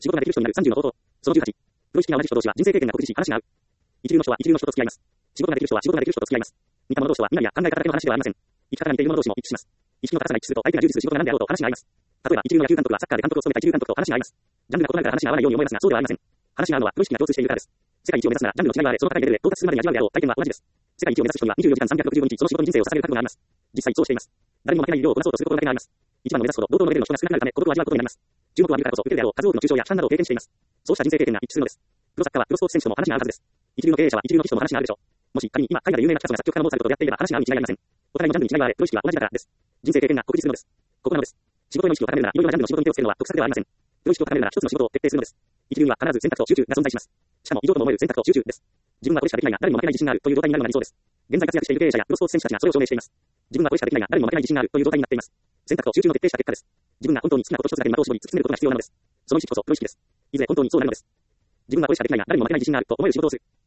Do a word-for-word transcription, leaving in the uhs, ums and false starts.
仕事ができる人になるさんじゅうの方法。そのじゅうはち。プロ意識が同じ人同士は人生経験が酷似し話が合う。一流の人は一流の人と付き合います。仕事ができる人は仕事ができる人と付き合います。似た者同士は未来や考え方だけの話ではありません。生き方が似ている者同士も一致します。意識の高さが一致すると相手が充実する仕事が何であろうと話が合います。例えば一流の野球監督はサッカーで監督を務めた一流監督と話が合います。ジャンルが異なるから話が合わないように思えますが、そうではありません。話が合うのはプロ意識が共通しているからです。世界一を目指すならジャンルの違いがあれ、その高いレベルで到達するまでに味わうであろう体験は同じです。世界一を目指す人にはにじゅうよじかんさんびゃくろくじゅうごにちその仕事に人生を捧げる覚悟があります。実際そうしています。誰にも負けない医療をこなそうとする心がけがあります。一番の目指すほど同等のレベルの人が少なくなるため孤独を味わうことになります。注目を浴びるからこそ受けるであろう数多くの中傷や批判などを経験しています。そうした人生経験が一致するのです。プロサッカーはプロスポーツ選手とも話が合うはずです。一流の経営者は一流の人とも話が合うでしょう。もし仮に今海外で有名なピカソが作曲家のモーツァルトとやっていれば話が合うに違いありません。お互いのジャンルに違いがあれ、プロ意識は同じだからです。人生経験が酷似するのです。ここなのです。仕事への意識を高めるならいろいろなジャンルの仕事に手をつけるのは得策ではありません。プロ意識を高めるなら一つの仕事を徹底するのです。一流には必ず選択と集中が存在します。しかも異常とも思える選択と集中です。自分はこれしかできないが誰にも負けない自信があるという状態になるのが理想です。現在活躍している経営者やプロスポーツ選手たちがそれを証明しています。自分はこれしかできないが誰にも負けない自信があるという状態になっています。選択と集中の徹底した結果です。自分が本当に好きなこと一つだけに的を絞り突き詰めることが必要なのです。その意識こそプロ意識です。いずれ本当にそうなるのです。自分はこれしかできないが誰にも負けない自信があると思える仕事をする。